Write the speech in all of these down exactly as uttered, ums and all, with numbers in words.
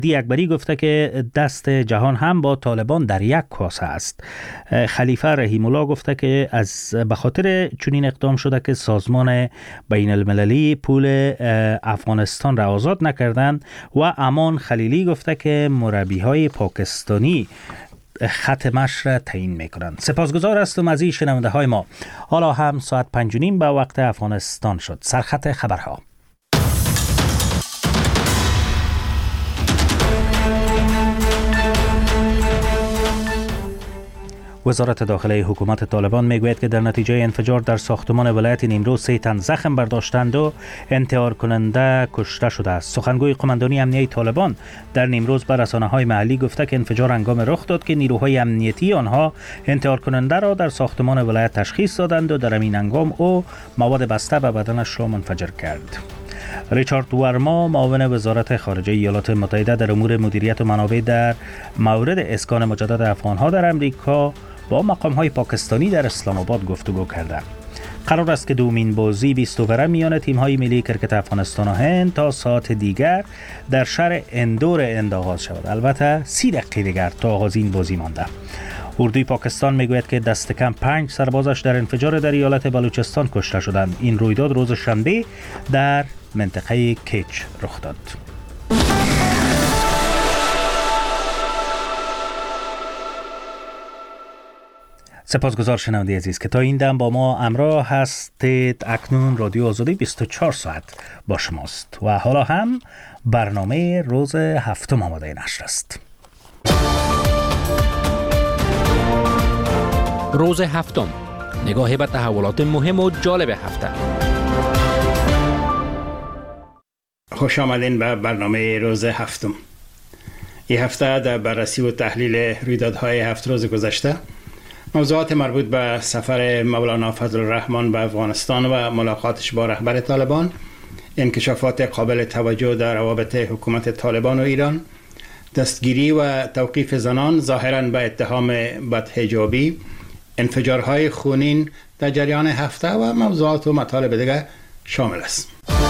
دی اکبری گفته که دست جهان هم با طالبان در یک کاسه است. خلیفه رحیم الله گفته که از به خاطر چنین اقدام شده که سازمان بین المللی پول افغانستان را آزاد نکردند و امان خلیلی گفته که مربی های پاکستانی خط مشی را تعیین میکنند. سپاسگزار هستم از این شنونده های ما. حالا هم ساعت پنج و نیم به وقت افغانستان شد. سرخط خبرها. وزارت داخله حکومت طالبان میگوید که در نتیجه انفجار در ساختمان ولایت نیمروز سه تن زخم برداشتند و انتحار کننده کشته شده است. سخنگوی قماندانی امنیه طالبان در نیمروز به رسانه‌های محلی گفته که انفجار هنگام رخ داد که نیروهای امنیتی آنها انتحار کننده را در ساختمان ولایت تشخیص دادند و در همین هنگام او مواد بسته به بدنش را منفجر کرد. ریچارد ورما معاون وزارت خارجه ایالات متحده در امور مدیریت منابع در مورد اسکان مجدد افغانها در امریکا با مقام‌های پاکستانی در اسلام آباد گفتگو کرده. قرار است که دومین بازی بیست اووره میان تیم‌های ملی کرکت افغانستان و هند تا ساعت دیگر در شهر اندور اند آغاز شود. البته سی دقیقه دیگر تا آغاز این بازی مانده. اردوی پاکستان میگوید که دست کم پنج سربازش در انفجار در ایالت بلوچستان کشته شدند. این رویداد روز شنبه در منطقه کیچ رخ داد. سپاسگزار شنونده عزیز که تا این دم با ما همراه هستید. اکنون رادیو آزادی بیست و چهار ساعت با شماست و حالا هم برنامه روز هفتم آماده نشر است. روز هفتم، نگاهی به تحولات مهم و جالب هفته. خوش آمدین به برنامه روز هفتم. این هفته در بررسی و تحلیل رویدادهای هفت روز گذشته موضوعات مربوط به سفر مولانا فضل الرحمن به افغانستان و ملاقاتش با رهبر طالبان، انکشافات قابل توجه در روابط حکومت طالبان و ایران، دستگیری و توقیف زنان ظاهراً به اتهام بدحجابی، انفجارهای خونین در جریان هفته و موضوعات و مطالب دیگر شامل است.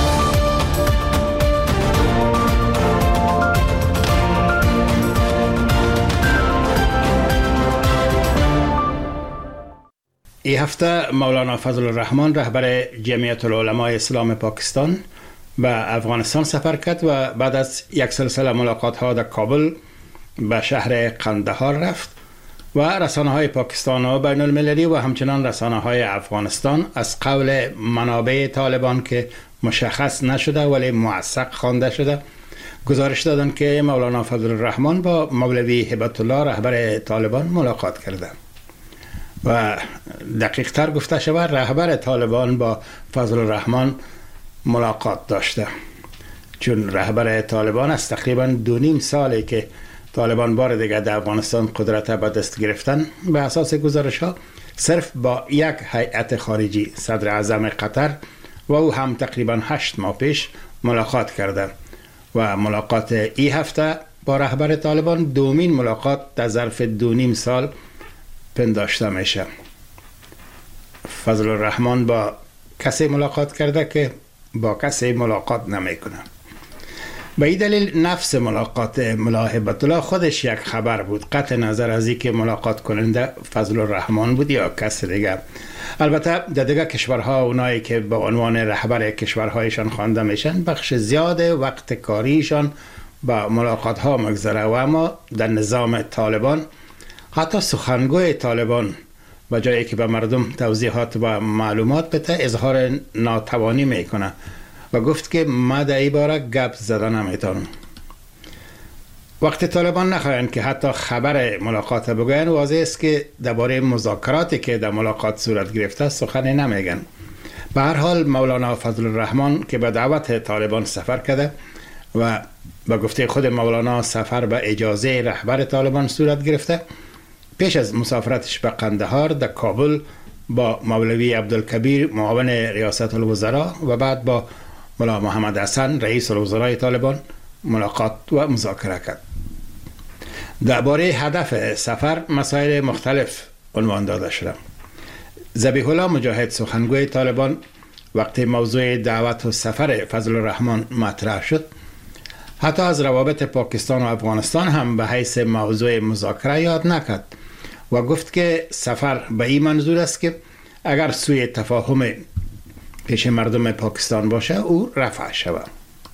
این هفته مولانا فضل الرحمن رهبر جمعیت العلماء اسلام پاکستان به افغانستان سفر کرد و بعد از یک سلسله ملاقات ها در کابل به شهر قندهار رفت و رسانه های پاکستان و بین المللی و همچنان رسانه های افغانستان از قول منابع طالبان که مشخص نشده ولی موثق خوانده شده گزارش دادند که مولانا فضل الرحمن با مولوی هبت الله رهبر طالبان ملاقات کرده و دقیق تر گفته شود رهبر طالبان با فضل الرحمن ملاقات داشته، چون رهبر طالبان است تقریبا دو نیم ساله که طالبان بار دیگر در افغانستان قدرت به دست گرفتن. به اساس گزارش ها صرف با یک هیئت خارجی صدر اعظم قطر و او هم تقریبا هشت ماه پیش ملاقات کرده و ملاقات این هفته با رهبر طالبان دومین ملاقات در ظرف دو نیم سال پنداشته میشه. فضل الرحمن با کسی ملاقات کرده که با کسی ملاقات نمیکنه. به این دلیل نفس ملاقات ملا هبت الله خودش یک خبر بود، قطع نظر از اینکه ملاقات کننده فضل الرحمن بود یا کس دیگر. البته در دیگر کشورها اونایی که با عنوان رهبر کشورهایشان خوانده میشن بخش زیاد وقت کاریشان با ملاقات ها مگذره و اما در نظام طالبان حتی سخنگوی طالبان با جایی که به مردم توضیحات و معلومات بده اظهار ناتوانی میکنه و گفت که ما در این باره گپ زده نمیتونم. وقتی طالبان نخواهند که حتی خبر ملاقات بگوین واضح است که درباره مذاکراتی که در ملاقات صورت گرفته سخنی نمیگن. به هر حال مولانا فضل الرحمن که به دعوت طالبان سفر کرده و به گفته خود مولانا سفر به اجازه رهبر طالبان صورت گرفته، پیش از مسافرتش به قندهار در کابل با مولوی عبدالکبیر معاون ریاست الوزراء و بعد با ملا محمد حسن رئیس الوزراء طالبان ملاقات و مذاکره کرد. درباره هدف سفر مسائل مختلف عنوان داده شده. ذبیح الله مجاهد سخنگوی طالبان وقتی موضوع دعوت و سفر فضل الرحمن مطرح شد حتی از روابط پاکستان و افغانستان هم به حیث موضوع مذاکره یاد نکرد و گفت که سفر به این منظور است که اگر سوی تفاهم پیش مردم پاکستان باشه او رفع شود.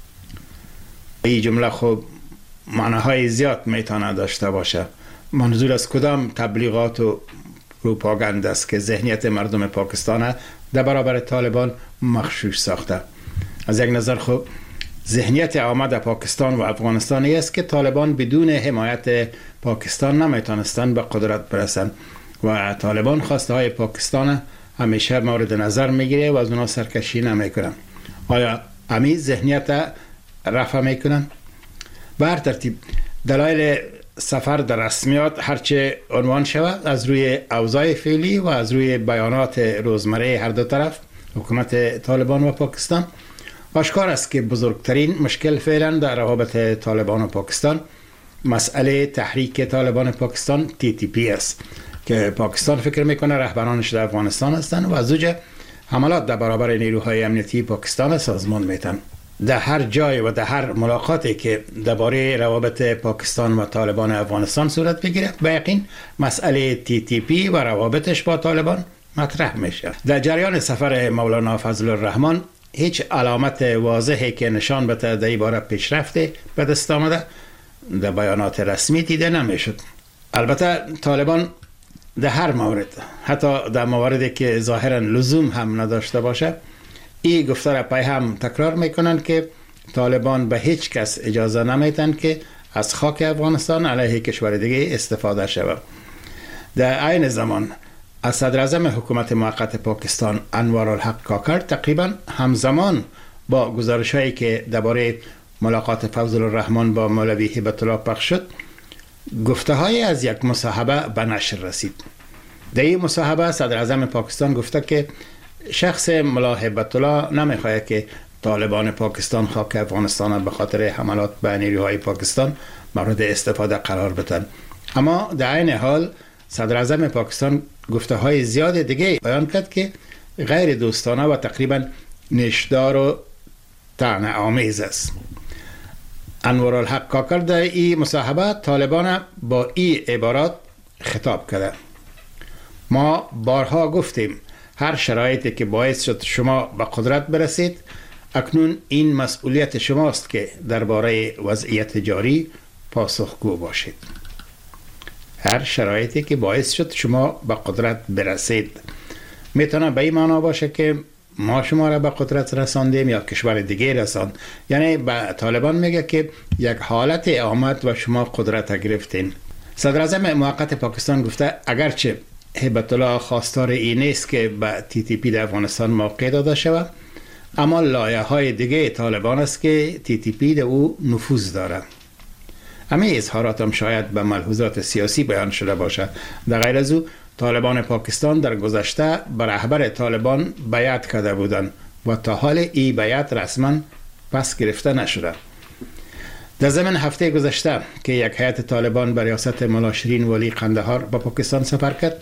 این جمله خب معناهای زیاد میتونه داشته باشه. منظور از کدام تبلیغات و پروپاگاند است که ذهنیت مردم پاکستان در برابر طالبان مغشوش ساخته؟ از یک نظر خب ذهنیت عامه در پاکستان و افغانستان است که طالبان بدون حمایت پاکستان نمیتونستند به قدرت برسند و طالبان خواسته های پاکستان همیشه مورد نظر میگیره و از اونا سرکشی نمیکنن. آیا امی ذهنیت رفع میکنن؟ به هر ترتیب دلایل سفر در رسمیات هرچه عنوان شود، از روی اوضاع فعلی و از روی بیانات روزمره هر دو طرف حکومت طالبان و پاکستان، آشکار است که بزرگترین مشکل فعلا در روابط طالبان و پاکستان مسئله تحریک طالبان پاکستان تی تی پی است که پاکستان فکر میکنه رهبرانش در افغانستان هستند و از اوجه حملات در برابر نیروهای امنیتی پاکستان سازمان میتن. در هر جای و در هر ملاقاتی که درباره روابط پاکستان و طالبان افغانستان صورت بگیره، به یقین مسئله تی تی پی و روابطش با طالبان مطرح میشه. در جریان سفر مولانا فضل الرحمن هیچ علامت واضحی که نشان بده در این باره پیشرفته به دست آمده در بیانات رسمی دیده نمیشد. البته طالبان در هر مورد، حتی در مواردی که ظاهرا لزوم هم نداشته باشه، این گفته را پای هم تکرار میکنن که طالبان به هیچ کس اجازه نمیدن که از خاک افغانستان علیه کشور دیگه استفاده شود. در عین زمان از صدر اعظم حکومت موقت پاکستان انوار الحق کاکر تقریبا همزمان با گزارش هایی که درباره ملاقات فضل الرحمن با مولوی هیبت الله پخش شد، گفته های از یک مصاحبه به نشر رسید. در این مصاحبه صدر اعظم پاکستان گفته که شخص ملا هیبت الله نمیخواهد که طالبان پاکستان خاک افغانستان به خاطر حملات به نیروهای پاکستان مورد استفاده قرار بدن. اما در عین حال صدر اعظم پاکستان گفته های زیاد دیگه بیان کرد که غیر دوستانه و تقریبا نشدار و طعنه آمیز است. انوار الحق کاکر در این مصاحبه طالبان با این عبارات خطاب کرده: ما بارها گفتیم هر شرایطی که باعث شد شما به قدرت برسید، اکنون این مسئولیت شماست که درباره وضعیت جاری پاسخگو باشید. هر شرایطی که باعث شد شما به قدرت برسید میتونه به این معنا باشه که ما شما را به قدرت رساندیم یا کشور دیگه رساند. یعنی به طالبان میگه که یک حالت آمد و شما قدرت گرفتین. صدر اعظم موقت پاکستان گفته اگرچه هیبت الله خواستار این نیست که به تی تی پی در افغانستان موقع داده شود، اما لایه های دیگه طالبان است که تی تی پی در او نفوذ داره. همه اظهارات هم شاید به ملحوظات سیاسی بیان شده باشد. در غیر از او طالبان پاکستان در گذشته به رهبر طالبان بیعت کرده بودند و تا حال این بیعت رسما پس گرفته نشده. در ضمن هفته گذشته که یک هیئت طالبان به ریاست ملا شیرین ولی قندهار به پاکستان سفر کرد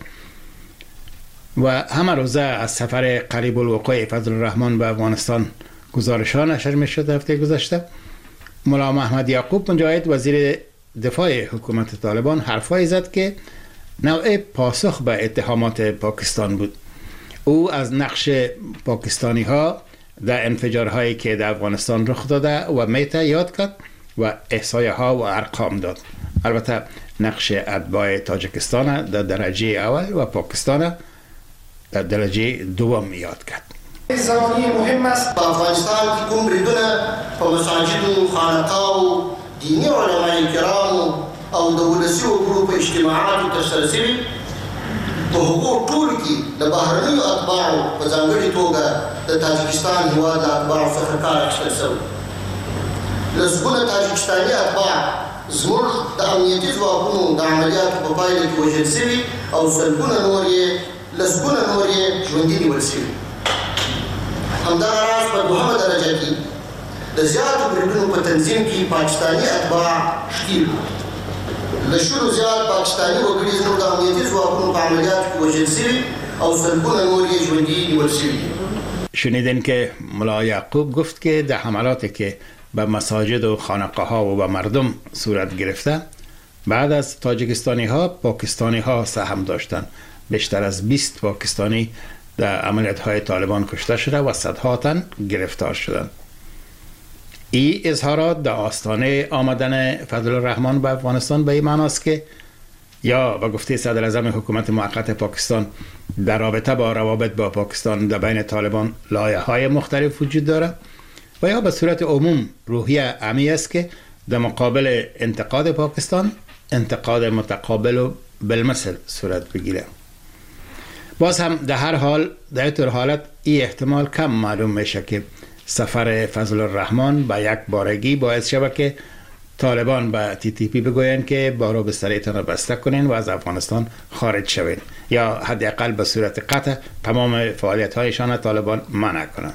و همه روزه از سفر قریب الوقوع فضل الرحمن به افغانستان گزارش ها نشر می شد. هفته گذشته ملا محمد یعقوب مجاهد وزیر دفاع حکومت طالبان حرفایی زد که نوع پاسخ به اتهامات پاکستان بود. او از نقش پاکستانی ها در انفجارهایی که در افغانستان رخ داده و میته یاد کرد و احصایه ها و ارقام داد. البته نقش اتباع تاجیکستان در درجه اول و پاکستان در درجه دوم یاد کرد. زمانی مهم است با افغانستان که کوم بریدونه په مساجد و خانقاه و دینی علماء کرام او د ولسي وګړو په اجتماعاتو ترسره شوي په هغو ټولو کې د بهرنیو اتباعو په ځانګړې توګه د تاجکستان هېواد د اتباعو څخه کار اخیستل شوی. لسګونه تاجکستاني اتباع زموږ د امنیتي ځواکونو د عملیاتو په پایله کې وژل شوي او سلګونه نور یې لسګونه نور یې ژوندي نیول شوي. همدغه راز په دوهمه درجه کې د زیاتو بریدونو په تنظیم کې پاکستاني اتباع ښکیل وو. له شلو زیات پاکستاني وګړي زموږ د امنیتي ځواکونو په عملیاتو کې وژل شوي او سلګونه نور یې ژوندي نیول شوي. شنیدین که ملا یعقوب گفت که در حملاتی که به مساجد و خانقاه ها و به مردم صورت گرفته، بعد از تاجیکستانی ها پاکستانی ها سهم داشتند. بیشتر از بیست پاکستانی در عملیات های طالبان کشته شده و صدها تن گرفتار شدند. این اظهارات در آستانه آمدن فضل الرحمن به افغانستان به این معناست که یا به گفته صدر اعظم حکومت موقت پاکستان در رابطه با روابط با پاکستان در بین طالبان لایه های مختلف وجود داره، و یا به صورت عموم روحیه عمی است که در مقابل انتقاد پاکستان انتقاد متقابل و بالمثل صورت بگیره. باز هم در هر حال در این حالت این احتمال کم معلوم میشه که سفر فضل الرحمن به یک بارگی باعث شود که طالبان به تی تی پی بگوین که بارو بستریتان را بسته کنین و از افغانستان خارج شوین، یا حداقل به صورت قطع تمام فعالیت هایشان طالبان منع کنند.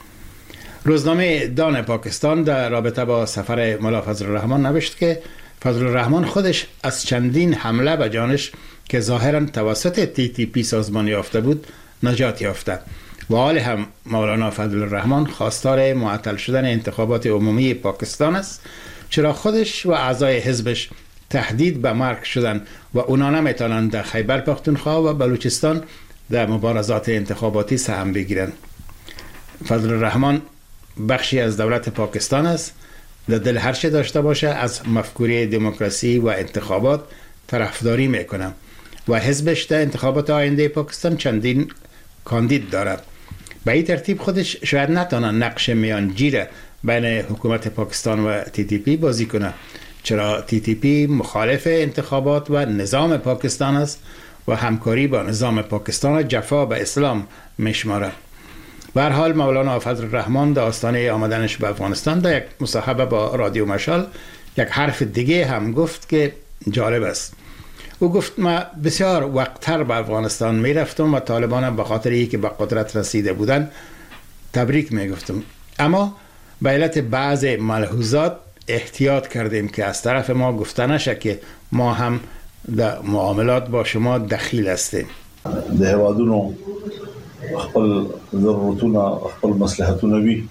روزنامه دان پاکستان در رابطه با سفر ملا فضل الرحمن نوشت که فضل الرحمن خودش از چندین حمله به جانش که ظاهرا توسط تی تی پی سازمان یافته بود نجات یافته و حال هم مولانا فضل الرحمن خواستار معطل شدن انتخابات عمومی پاکستان است، چرا خودش و اعضای حزبش تهدید به مرگ شدن و اونا نمیتونن در خیبر پختونخوا و بلوچستان در مبارزات انتخاباتی سهم بگیرن. فضل الرحمن بخشی از دولت پاکستان است، در دل هر چه داشته باشه از مفکوره دموکراسی و انتخابات طرفداری میکنه و حزبش در انتخابات آینده پاکستان چندین کاندید داره. به این ترتیب خودش شاید نتونه نقش میانجی بین حکومت پاکستان و تی تی پی بازی کنه، چرا تی تی پی مخالف انتخابات و نظام پاکستان است و همکاری با نظام پاکستان جفا به اسلام میشماره. به هر حال مولانا فضل الرحمن در آستانه آمدنش به افغانستان در یک مصاحبه با رادیو مشال یک حرف دیگه هم گفت که جالب است. او گفت ما بسیار وقتتر به افغانستان می رفتم و طالبان به خاطر ای که به قدرت رسیده بودن تبریک می گفتم، اما به علت بعض ملحوظات احتیاط کردیم که از طرف ما گفته نشه که ما هم در معاملات با شما دخیل هستیم. ده هوادونو خپل ضرورتونه خپل مصلحتونه وي،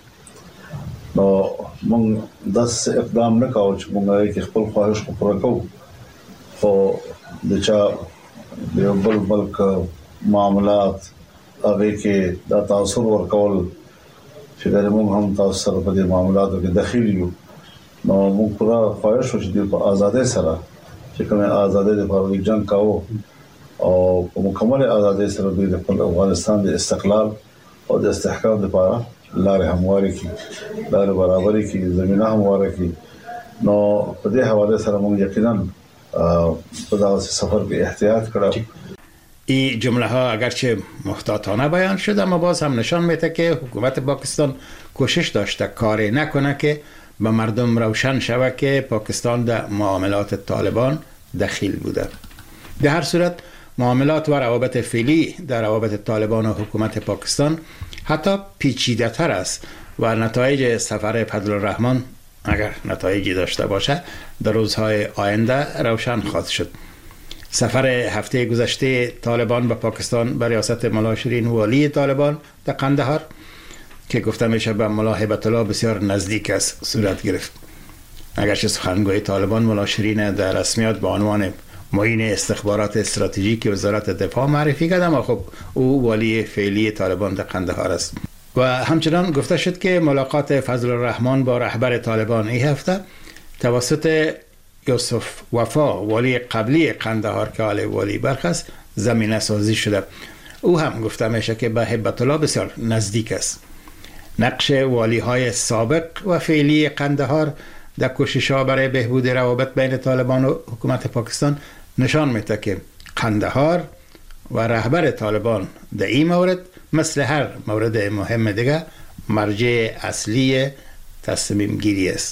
نو موږ داسې اقدام نه کوو چې موږ یې خپل خواهش خو پوره کوو، خو د چا د یو بل ملک معاملات هغې کې دا تاثر ورکول چې ګنې موږ هم تاسو سره په دې معاملاتو کې دخیل یو، نو موږ پوره خواهش وکړو چې دوی په ازادۍ سره چې کومې ازادۍ دپاره جنګ کوو او په مکمل ازادۍ سره دوی د خپل افغانستان د استقلال او د استحکام لپاره لارې هموارې کړي، لارې برابرې کړي، زمینه همواره کړي. نو په دې حواله سره موږ یقینا په دغه سفر کې احتیاط کړو. این جمله ها اگرچه محتاطانه بیان شده اما باز هم نشان میده که حکومت پاکستان کوشش داشته کاری نکنه که به مردم روشن شود که پاکستان در معاملات طالبان دخیل بوده. در هر صورت معاملات و روابط فعلی در روابط طالبان و حکومت پاکستان حتی پیچیده تر است و نتایج سفر فضل الرحمن اگر نتایجی داشته باشه در روزهای آینده روشن خواهد شد. سفر هفته گذشته طالبان به پاکستان به ریاست ملا شیرین والی طالبان در قندهار که گفته میشه به ملا هیبت الله بسیار نزدیک است صورت گرفت. اگرچه سخنگوی طالبان ملا شیرین در رسمیات به عنوان معین استخبارات استراتژیک وزارت دفاع معرفی کرد، اما خب او والی فعلی طالبان در قندهار است. و همچنان گفته شد که ملاقات فضل الرحمن با رهبر طالبان این هفته توسط یوسف وفا والی قبلی قندهار که حال والی بلخ است زمینه سازی شده. او هم گفته میشه که به هیبت الله بسیار نزدیک است. نقش والی های سابق و فعلی قندهار در کوشش ها برای بهبود روابط بین طالبان و حکومت پاکستان نشان میده که قندهار و رهبر طالبان در این مورد مثل هر مورد مهم دیگه مرجع اصلی تصمیم گیری است.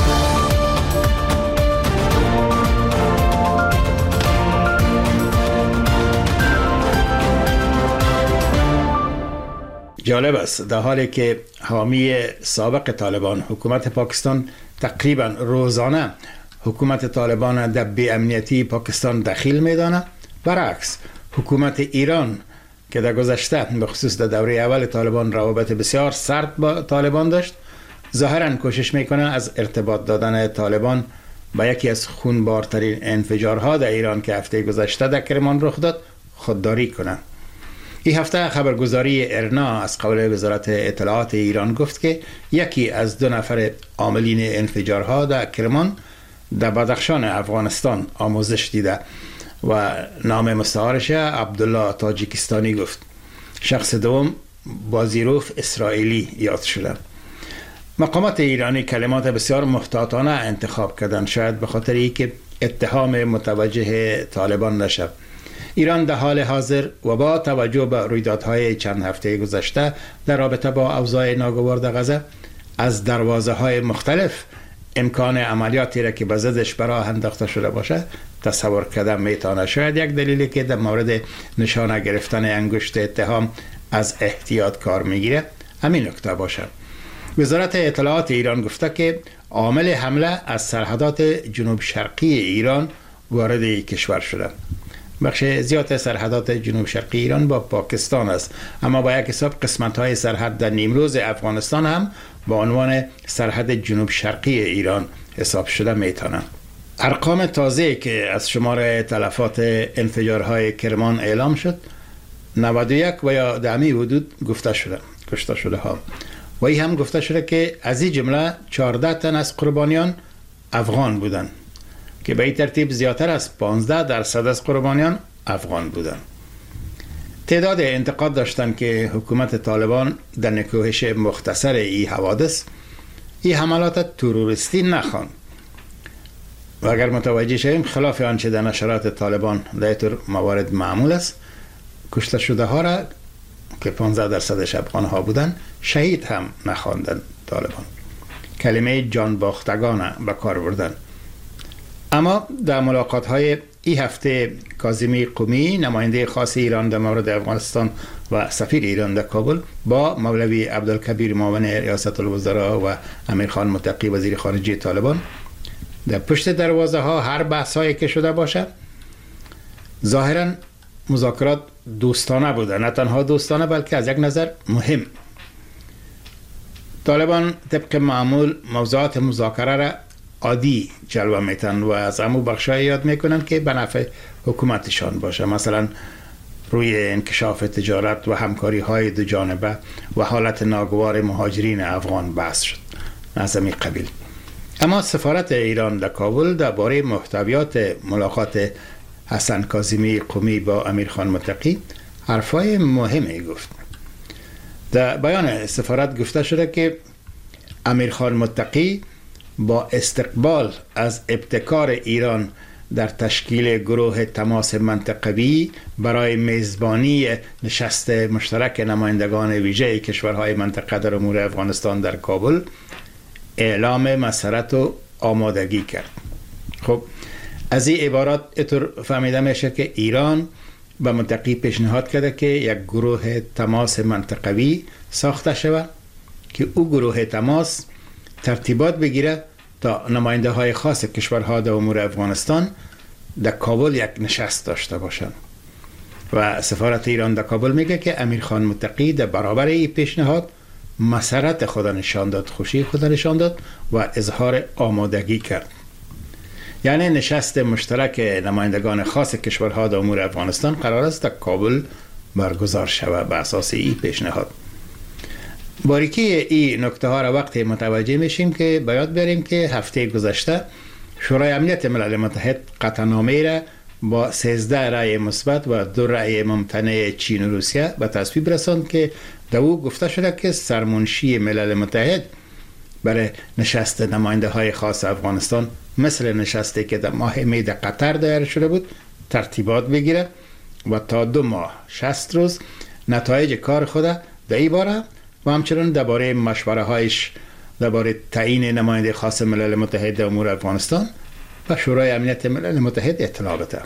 جالب است در حالی که حامی سابق طالبان حکومت پاکستان تقریبا روزانه حکومت طالبان در بی امنیتی پاکستان دخیل میدانه، برعکس حکومت ایران که در گذشته به خصوص در دوره اول طالبان روابط بسیار سرد با طالبان داشت، ظاهرا کوشش میکنه از ارتباط دادن طالبان با یکی از خونبارترین انفجارها در ایران که هفته گذشته در کرمان رخ داد خودداری کنه. این هفته خبرگزاری ارنا از قول وزارت اطلاعات ایران گفت که یکی از دو نفر عاملین انفجارها در کرمان در بدخشان افغانستان آموزش دیده و نام مستعارش عبدالله تاجیکستانی گفت. شخص دوم بازیروف اسرائیلی یاد شده. مقامات ایرانی کلمات بسیار محتاطانه انتخاب کردن، شاید به خاطر اینکه اتهام متوجه طالبان نشه. ایران در حال حاضر و با توجه به رویدادهای چند هفته گذشته در رابطه با اوضاع ناگوار در غزه از دروازه های مختلف امکان عملیاتی را که به ضدش براه انداخته شده باشه تصور کردن میتونه. شاید یک دلیلی که در مورد نشانه گرفتن انگشت اتهام از احتیاط کار میگیره همین نکته باشه. وزارت اطلاعات ایران گفته که عامل حمله از سرحدات جنوب شرقی ایران وارد کشور شده. بخش زیاد سرحدات جنوب شرقی ایران با پاکستان است، اما با یک حساب قسمت های سرحد در نیمروز افغانستان هم با عنوان سرحد جنوب شرقی ایران حساب شده میتونه. ارقام تازه که از شمار تلفات انفجارهای کرمان اعلام شد نود و یک و یا در همین حدود گفته شده کشته شده ها و این هم گفته شده که از این جمله چهارده تن از قربانیان افغان بودند که به این ترتیب زیادتر از پانزده درصد از قربانیان افغان بودند. تعداد انتقاد داشتند که حکومت طالبان در نکوهش مختصر این حوادث این حملات تروریستی نخواند و اگر متوجه شویم خلاف آنچه در نشرات طالبان در اینطور موارد معمول است، کشته شده ها را که پانزده درصدش افغان ها بودند شهید هم نخواندند طالبان. کلمه جان باختگان به کار بردند. اما در ملاقات های این هفته کاظمی قمی نماینده خاص ایران در مورد افغانستان و سفیر ایران در کابل با مولوی عبدالکبیر معاون ریاست الوزراء و امیرخان متقی وزیر خارجه طالبان در پشت دروازه ها هر بحث هایی که شده باشه ظاهرا مذاکرات دوستانه بوده، نه تنها دوستانه بلکه از یک نظر مهم. طالبان طبق معمول موضوعات مذاکره را عادی جلوه میتن و از امو بخشای یاد میکنن که به نفع حکومتشان باشه، مثلا روی انکشاف تجارت و همکاری های دو جانبه و حالت ناگوار مهاجرین افغان بحث شد از همین قبیل. اما سفارت ایران در کابل درباره محتویات ملاقات حسن کاظمی قمی با امیرخان متقی حرفای مهمی گفت. در بیان سفارت گفته شده که امیرخان متقی با استقبال از ابتکار ایران در تشکیل گروه تماس منطقوی برای میزبانی نشست مشترک نمایندگان ویژه کشورهای منطقه در امور افغانستان در کابل اعلام مسرت و آمادگی کرد. خب از این عبارات اطور فهمیده میشه که ایران به متقی پیشنهاد کرده که یک گروه تماس منطقوی ساخته شود که او گروه تماس ترتیبات بگیره تا نماینده های خاص کشورها در امور افغانستان در کابل یک نشست داشته باشند. و سفارت ایران در کابل میگه که امیرخان متقی در برابر این پیشنهاد مسرت خود نشان داد، خوشی خود نشان داد و اظهار آمادگی کرد. یعنی نشست مشترک نمایندگان خاص کشورها در امور افغانستان قرار است در کابل برگزار شود به اساس این پیشنهاد. باریکی این نکته ها را وقتی متوجه میشیم که باید بریم که هفته گذشته شورای امنیت ملل متحد قطعنامه را با سیزده رأی مثبت و دو رأی ممتنع چین و روسیه به تصویب رساند که در او گفته شده که سرمنشی ملل متحد برای نشست نماینده های خاص افغانستان مثل نشستی که در ماه می در قطر دایر شده بود ترتیبات بگیره و تا دو ماه شصت روز نتایج کار خود در این باره و همچنان درباره مشوره هایش درباره تعیین نماینده خاص ملل متحد در امور افغانستان و شورای امنیت ملل متحد اطلاع بده.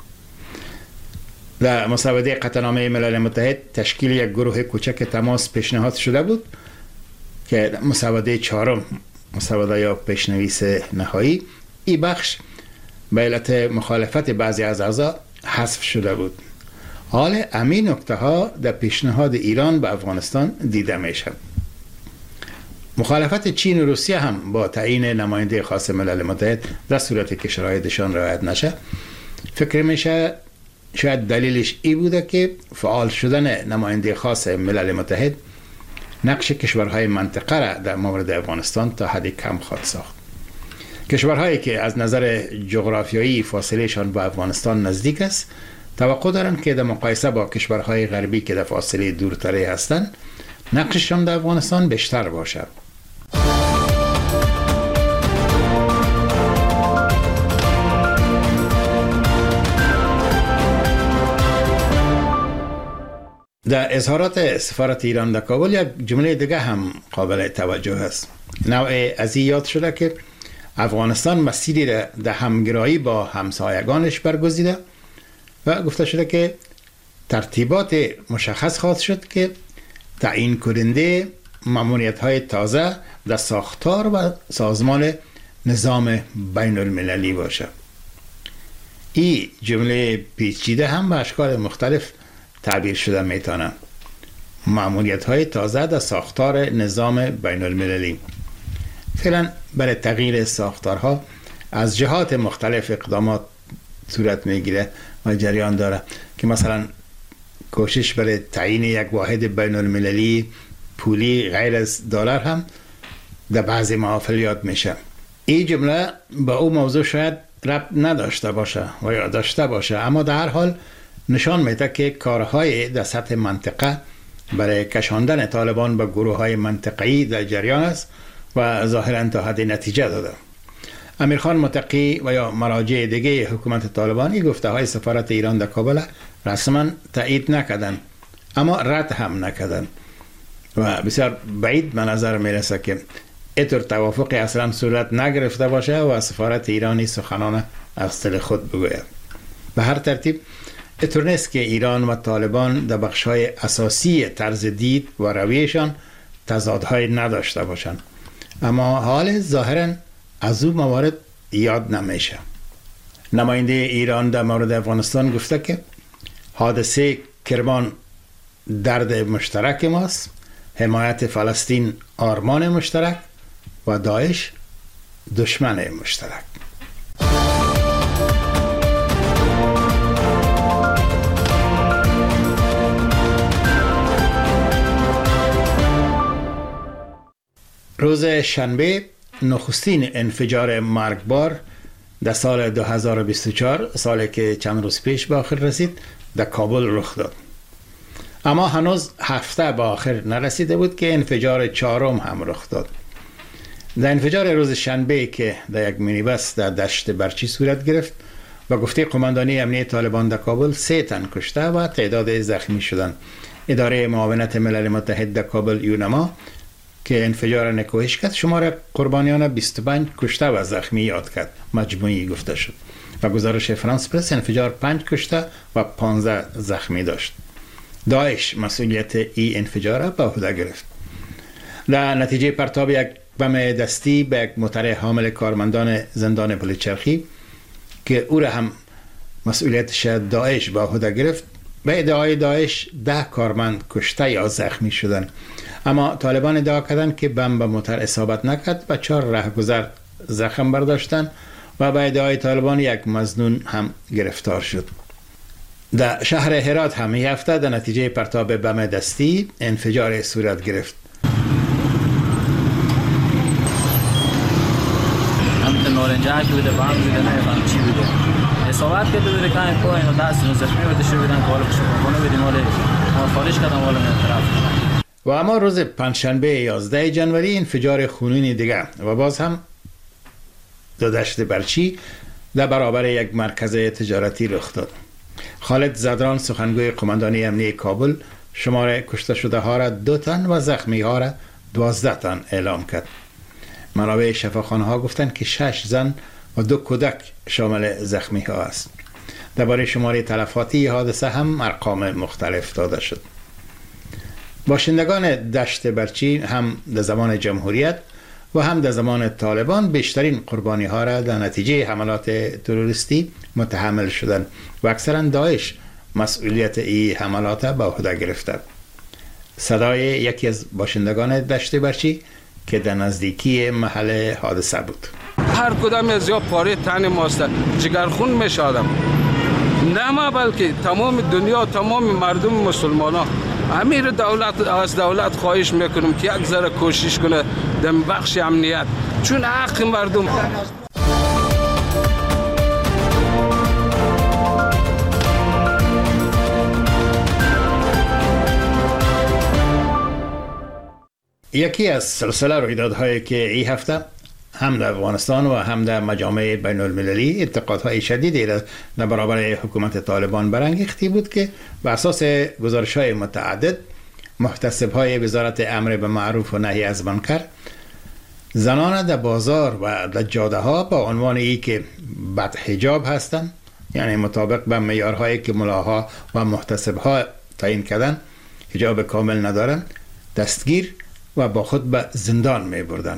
در مسوده قطعنامه ملل متحد تشکیل یک گروه کوچک تماس پیشنهاد شده بود که مسوده چهارم مسوده یا پیشنویس نهایی این بخش به علت مخالفت بعضی از اعضا حذف شده بود. حال همین نکته ها در پیشنهاد ایران به افغانستان دیده میشه. مخالفت چین و روسیه هم با تعیین نماینده خاص ملل متحد در صورتی که شرایطشان رعایت نشه، فکر میشه شاید دلیلش ای بوده که فعال شدن نماینده خاص ملل متحد نقش کشورهای منطقه را در مورد افغانستان تا حدی کم خواهد ساخت. کشورهایی که از نظر جغرافیایی فاصلهشان با افغانستان نزدیک است توقع دارند که در مقایسه با کشورهای غربی که در فاصله دورتری هستند نقششان در افغانستان بیشتر باشد. در اظهارات سفارت ایران در کابل یک جمله دیگه هم قابل توجه است. نوع از یاد شده که افغانستان مسیری را در همگرایی با همسایگانش برگزیده و گفته شده که ترتیبات مشخص خواهد شد که تعیین کننده ماموریت های تازه در ساختار و سازمان نظام بین المللی باشه. این جمله پیچیده هم به اشکال مختلف تعبیر شده میتونه. ماموریت های تازه در ساختار نظام بین المللی فعلا برای تغییر ساختارها از جهات مختلف اقدامات صورت میگیره و جریان داره که مثلا کوشش برای تعیین یک واحد بین المللی پولی غیر از دلار هم در بعضی محافل یاد میشه. این جمله با او موضوع شاید ربط نداشته باشه و یا داشته باشه، اما در هر حال نشان میده که کارهای در سطح منطقه برای کشاندن طالبان به گروه های منطقه‌ای در جریان است و ظاهراً تا حد نتیجه داده. امیرخان متقی و یا مراجع دیگه حکومت طالبانی گفته های سفارت ایران در کابل رسما تایید نکردن، اما رد هم نکردن و بسیار بعید به نظر میرسه که اینطور توافق اصلا صورت نگرفته باشه و سفارت ایرانی سخنان از دل خود بگوید. به هر ترتیب اینطور نیست که ایران و طالبان در بخش‌های اساسی طرز دید و رویشان تضادهای نداشته باشند، اما حال ظاهراً از او موارد یاد نمیشه. نماینده ایران در مورد افغانستان گفته که حادثه کرمان درد مشترک ماست، حمایت فلسطین آرمان مشترک و داعش دشمن مشترک. روز شنبه نخستین انفجار مرگبار در سال دو هزار و بیست و چهار، سالی که چند روز پیش به آخر رسید، در کابل رخ داد. اما هنوز هفته به آخر نرسیده بود که انفجار چهارم هم رخ داد. در انفجار روز شنبه که در یک مینیبس در دشت برچی صورت گرفت و گفته قماندانی امنیه طالبان در کابل سه تن کشته و تعداد زخمی شدند. اداره معاونت ملل متحد در کابل یونما که انفجار نکوهش کرد شمار قربانیان بیست و پنج کشته و زخمی یاد کرد، مجموعی گفته شد و گزارش فرانس پرس انفجار پنج کشته و پانزده زخمی داشت. داعش مسئولیت این انفجار را به عهده گرفت. در نتیجه پرتاب یک بم دستی به یک موتر حامل کارمندان زندان پلچرخی که او را هم مسئولیتش داعش به عهده گرفت، به ادعای داعش ده کارمند کشته یا زخمی شدند، اما طالبان ادعا کردند که بم به موتر اصابت نکرد و چهار راهگذر زخم برداشتند و به ادعای طالبان یک مظنون هم گرفتار شد. در شهر هرات هم این هفته در نتیجه پرتاب بم دستی انفجار صورت گرفت. همت نارنجک بوده، بم بوده، نه چی بوده. اصابت کرده بوده که این پای اینو دست اینو زخمی بوده شده بودن که حالا بشه بدیم حالا ما خارج کردم حالا من طرف. و اما روز پنجشنبه یازده ژانویه انفجار خونینی دیگه و باز هم در دشت برچی در برابر یک مرکز تجارتی رخ داد. خالد زدران سخنگوی قماندانی امنیه کابل شمار کشته شده ها را دو تن و زخمی ها را دوازده تن اعلام کرد. منابع شفاخانه ها گفتند که شش زن و دو کودک شامل زخمی ها است. درباره شمار تلفاتی حادثه هم ارقام مختلف داده شد. باشندگان دشت برچی هم در زمان جمهوریت و هم در زمان طالبان بیشترین قربانی ها را در نتیجه حملات تروریستی متحمل شدند و اکثرا داعش مسئولیت این حملات به عهده گرفته. صدای یکی از باشندگان دشت برچی که در نزدیکی محل حادثه بود. هر کدام از یا پاره تن ماست، جگرخون میشه آدم. نه ما بلکه تمام دنیا، تمام مردم مسلمان ها، امیر دولت از دولت خواهش میکنم که یک ذره کوشش کنه در بخش امنیت، چون حق مردم. یکی از سلسله رویدادهایی که این هفته هم در افغانستان و هم در مجامع بین المللی انتقادهای شدیدی را در برابر حکومت طالبان برانگیخته بود که بر اساس گزارش‌های متعدد محتسب‌های وزارت امر به معروف و نهی از منکر زنان در بازار و در جاده‌ها با عنوان ای که بدحجاب هستند، یعنی مطابق به معیارهایی که ملاها و محتسب‌ها تعیین کردن حجاب کامل ندارند، دستگیر و با خود به زندان می بردن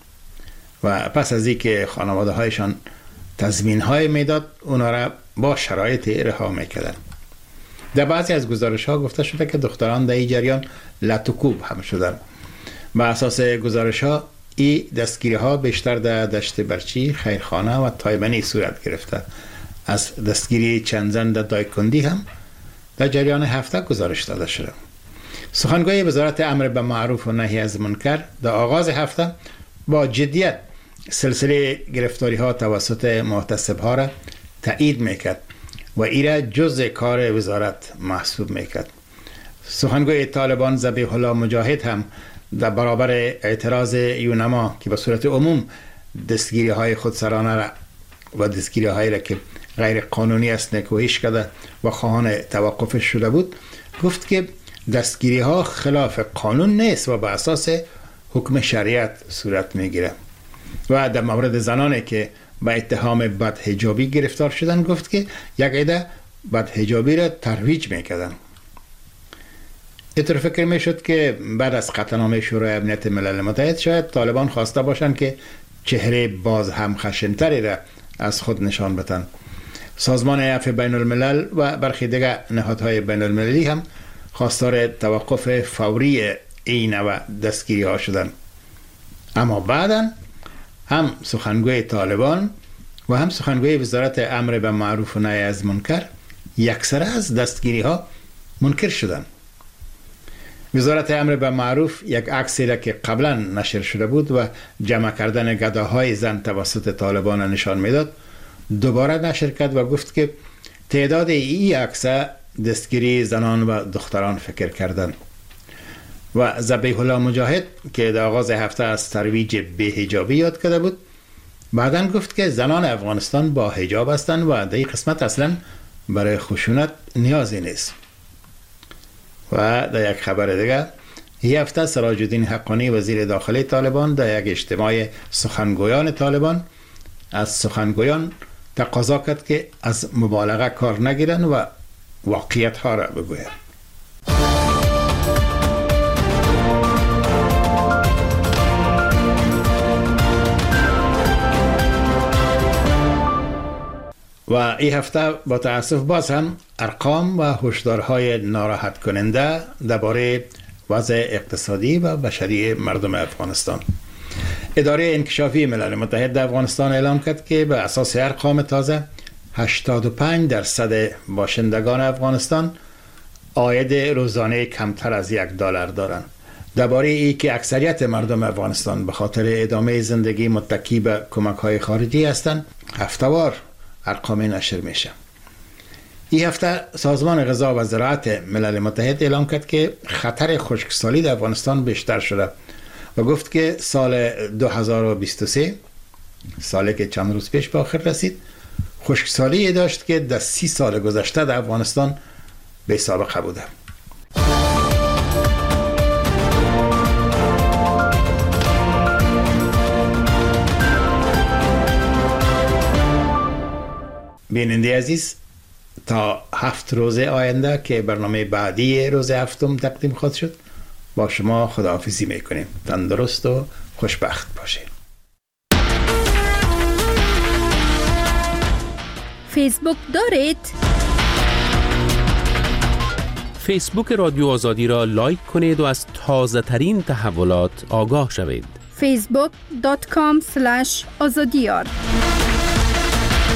و پس از اینکه خانواده هایشان تضمین های میداد اونا را با شرایط رها میکردن. در بعضی از گزارش ها گفته شده که دختران در این جریان لطوکوب هم شدن. با اساس گزارش ها این دستگیری ها بیشتر در دشت برچی، خیرخانه و تایبنی صورت گرفته. از دستگیری چند زن در دایکندی هم در جریان هفته گزارش داده شده. سخنگوی وزارت امر به معروف و نهی از منکر در آغاز هفته با جدیت سلسله گرفتاری ها توسط محتسب ها را تایید میکرد و ای را جزء کار وزارت محسوب میکرد. سخنگوی طالبان ذبیح الله مجاهد هم در برابر اعتراض یونما که به صورت عموم دستگیری های خودسرانه را و دستگیری هایی را که غیر قانونی است نکوهش کرده و خواهان توقفش شده بود، گفت که دستگیری ها خلاف قانون نیست و به اساس حکم شریعت صورت میگیره. و در مورد زنانی که به اتهام بدحجابی گرفتار شدن گفت که یک عده بدحجابی را ترویج میکردن. اینطور فکر میشد که بعد از قطعنامه شورای امنیت ملل متحد شاید طالبان خواسته باشند که چهره باز هم خشنتری را از خود نشان بدن. سازمان عفو بین الملل و برخی دیگر نهادهای بین المللی هم خواستار توقف فوری این و دستگیری ها شدن. اما بعداً هم سخنگوی طالبان و هم سخنگوی وزارت امر به معروف و نهی از منکر یکسره از دستگیری ها منکر شدن. وزارت امر به معروف یک عکسی را که قبلا نشر شده بود و جمع کردن گداهای زن توسط طالبان نشان میداد دوباره نشر کرد و گفت که تعداد این عکس دستگیری زنان و دختران فکر کردند. و ذبیح الله مجاهد که در آغاز هفته از ترویج بی‌حجابی یاد کرده بود بعداً گفت که زنان افغانستان با حجاب هستند و در این قسمت اصلا برای خشونت نیازی نیست. و در یک خبر دیگه این هفته سراج الدین حقانی وزیر داخلی طالبان در یک اجتماع سخنگویان طالبان از سخنگویان تقاضا کرد که از مبالغه کار نگیرن و واقعیت ها را بگویند. و این هفته با تأسف باز هم ارقام و هشدارهای ناراحت کننده درباره وضع اقتصادی و بشری مردم افغانستان. اداره انکشافی ملل متحد در افغانستان اعلام کرد که به اساس ارقام تازه هشتاد و پنج درصد باشندگان افغانستان عاید روزانه کمتر از یک دلار دارند. درباره ای که اکثریت مردم افغانستان به خاطر ادامه زندگی متکی به کمک‌های خارجی هستند، هفته‌وار ارقام نشر میشه. این هفته سازمان غذا و زراعت ملل متحد اعلام کرد که خطر خشکسالی در افغانستان بیشتر شده و گفت که سال دو هزار و بیست و سه، سالی که چند روز پیش به آخر رسید، خشکسالی داشت که در سی سال گذشته در افغانستان بی سابقه بوده. بیننده عزیز، تا هفت روز آینده که برنامه بعدی روز هفتم تقدیم خواهد شد با شما خداحافظی میکنیم. تندرست و خوشبخت باشید. فیسبوک دارید؟ فیسبوک رادیو آزادی را لایک کنید و از تازه ترین تحولات آگاه شوید. facebook dot com slash azadiyar.